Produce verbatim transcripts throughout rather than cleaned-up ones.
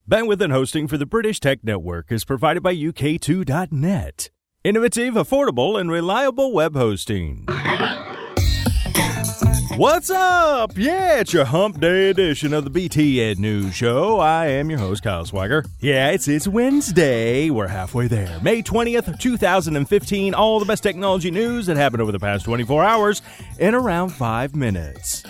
Bandwidth and hosting for the British Tech Network is provided by U K two dot net. Innovative, affordable, and reliable web hosting. What's up? Yeah, it's your Hump Day edition of the B T Ed News Show. I am your host, Kyle Swagger. Yeah, it's it's Wednesday. We're halfway there. May twentieth, twenty fifteen. All the best technology news that happened over the past twenty-four hours in around five minutes.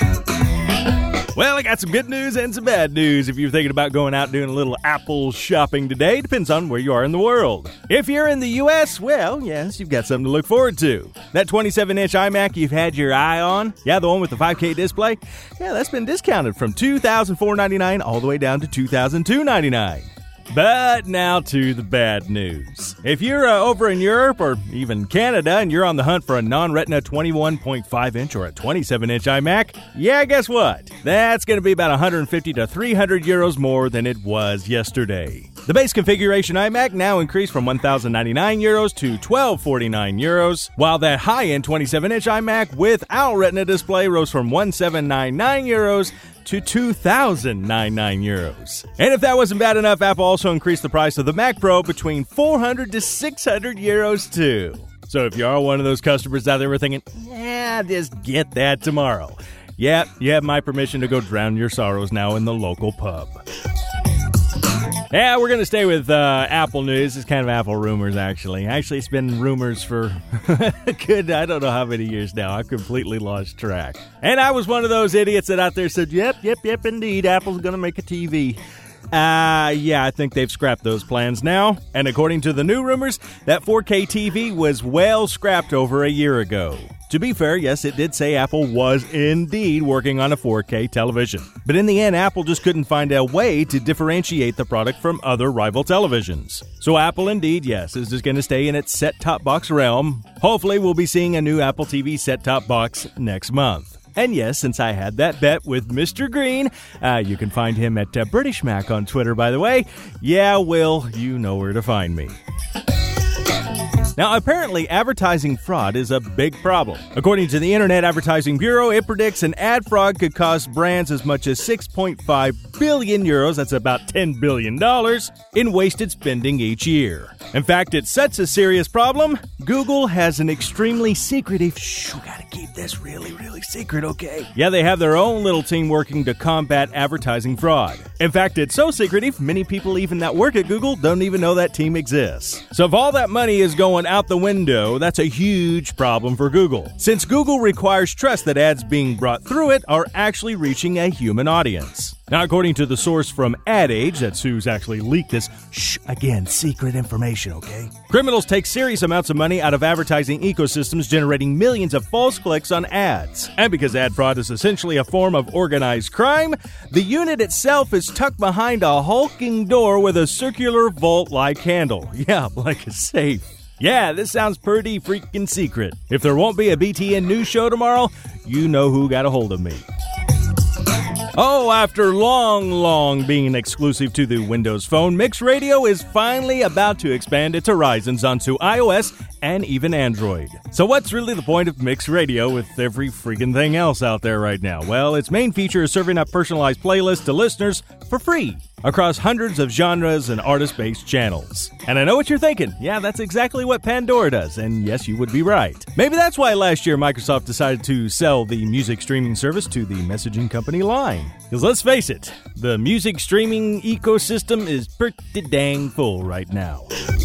Well, I got some good news and some bad news if you're thinking about going out doing a little Apple shopping today. Depends on where you are in the world. If you're in the U S, well, yes, you've got something to look forward to. That twenty-seven inch iMac you've had your eye on, yeah, the one with the five K display, yeah, that's been discounted from two thousand four hundred ninety-nine dollars all the way down to two thousand two hundred ninety-nine dollars. But now to the bad news. If you're uh, over in Europe or even Canada and you're on the hunt for a non-Retina twenty-one point five inch or a twenty-seven inch iMac, yeah, guess what? That's going to be about one hundred fifty to three hundred euros more than it was yesterday. The base configuration iMac now increased from one thousand ninety-nine euros to twelve forty-nine euros, while that high-end twenty-seven inch iMac without Retina display rose from one thousand seven hundred ninety-nine euros to two thousand ninety-nine euros. And if that wasn't bad enough, Apple also increased the price of the Mac Pro between four hundred to six hundred euros too. So if you are one of those customers out there who are thinking, yeah, just get that tomorrow, yeah, you have my permission to go drown your sorrows now in the local pub. Yeah, we're going to stay with uh, Apple news. It's kind of Apple rumors, actually. Actually, it's been rumors for good, I don't know how many years now. I completely lost track. And I was one of those idiots that out there said, yep, yep, yep, indeed, Apple's going to make a T V. Uh, yeah, I think they've scrapped those plans now. And according to the new rumors, that four K T V was well scrapped over a year ago. To be fair, yes, it did say Apple was indeed working on a four K television. But in the end, Apple just couldn't find a way to differentiate the product from other rival televisions. So Apple indeed, yes, is just going to stay in its set-top box realm. Hopefully, we'll be seeing a new Apple T V set-top box next month. And yes, since I had that bet with Mister Green, uh, you can find him at uh, British Mac on Twitter, by the way. Yeah, Will, you know where to find me. Now, apparently, advertising fraud is a big problem. According to the Internet Advertising Bureau, it predicts an ad fraud could cost brands as much as six point five billion euros, that's about ten billion dollars, in wasted spending each year. In fact, it's such a serious problem, Google has an extremely secretive, shh, we gotta keep this really, really secret, okay? Yeah, they have their own little team working to combat advertising fraud. In fact, it's so secretive, many people even that work at Google don't even know that team exists. So if all that money is going out the window, that's a huge problem for Google, since Google requires trust that ads being brought through it are actually reaching a human audience. Now, according to the source from Ad Age, that's who's actually leaked this, shh, again, secret information, okay? Criminals take serious amounts of money out of advertising ecosystems, generating millions of false clicks on ads. And because ad fraud is essentially a form of organized crime, the unit itself is tucked behind a hulking door with a circular vault-like handle. Yeah, like a safe. Yeah, this sounds pretty freaking secret. If there won't be a B T N news show tomorrow, you know who got a hold of me. Oh, after long, long being exclusive to the Windows Phone, Mix Radio is finally about to expand its horizons onto iOS and even Android. So what's really the point of Mix Radio with every freaking thing else out there right now? Well, its main feature is serving up personalized playlists to listeners for free across hundreds of genres and artist-based channels. And I know what you're thinking. Yeah, that's exactly what Pandora does. And yes, you would be right. Maybe that's why last year Microsoft decided to sell the music streaming service to the messaging company Line. Because let's face it, the music streaming ecosystem is pretty dang full right now.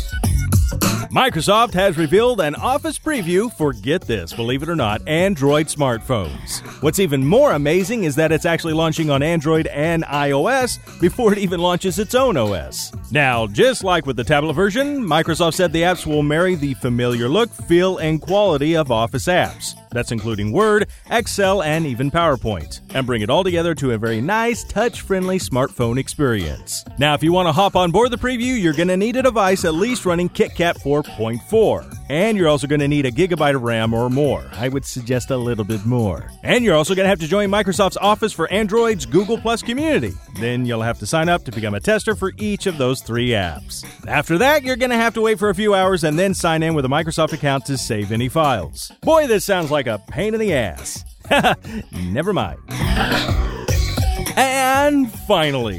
Microsoft has revealed an Office preview for, get this, believe it or not, Android smartphones. What's even more amazing is that it's actually launching on Android and iOS before it even launches its own O S. Now, just like with the tablet version, Microsoft said the apps will marry the familiar look, feel, and quality of Office apps. That's including Word, Excel, and even PowerPoint, and bring it all together to a very nice, touch-friendly smartphone experience. Now, if you want to hop on board the preview, you're going to need a device at least running KitKat four point four. And you're also going to need a gigabyte of RAM or more. I would suggest a little bit more. And you're also going to have to join Microsoft's Office for Android's Google Plus community. Then you'll have to sign up to become a tester for each of those three apps. After that, you're going to have to wait for a few hours and then sign in with a Microsoft account to save any files. Boy, this sounds like a pain in the ass. Never mind. And finally,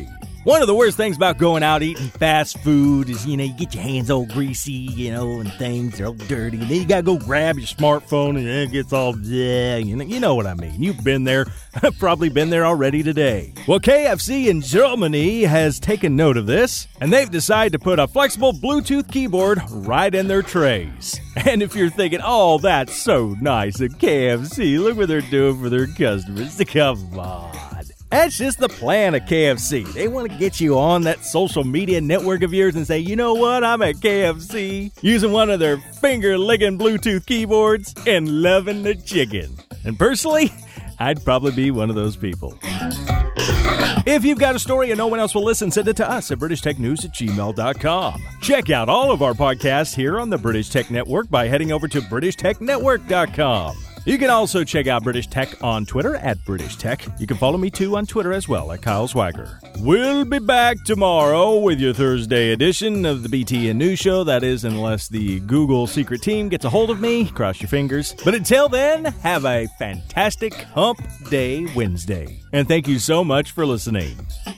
One of the worst things about going out eating fast food is, you know, you get your hands all greasy, you know, and things are all dirty. And then you got to go grab your smartphone and it gets all, yeah, you know, you know what I mean. You've been there, probably been there already today. Well, K F C in Germany has taken note of this, and they've decided to put a flexible Bluetooth keyboard right in their trays. And if you're thinking, oh, that's so nice at K F C, look what they're doing for their customers. Come on. That's just the plan of K F C. They want to get you on that social media network of yours and say, you know what, I'm at K F C using one of their finger-licking Bluetooth keyboards and loving the chicken. And personally, I'd probably be one of those people. If you've got a story and no one else will listen, send it to us at british tech news at gmail dot com. Check out all of our podcasts here on the British Tech Network by heading over to british tech network dot com. You can also check out British Tech on Twitter at British Tech. You can follow me too on Twitter as well at Kyle Swagger. We'll be back tomorrow with your Thursday edition of the B T N News Show. That is, unless the Google secret team gets a hold of me. Cross your fingers. But until then, have a fantastic Hump Day Wednesday. And thank you so much for listening.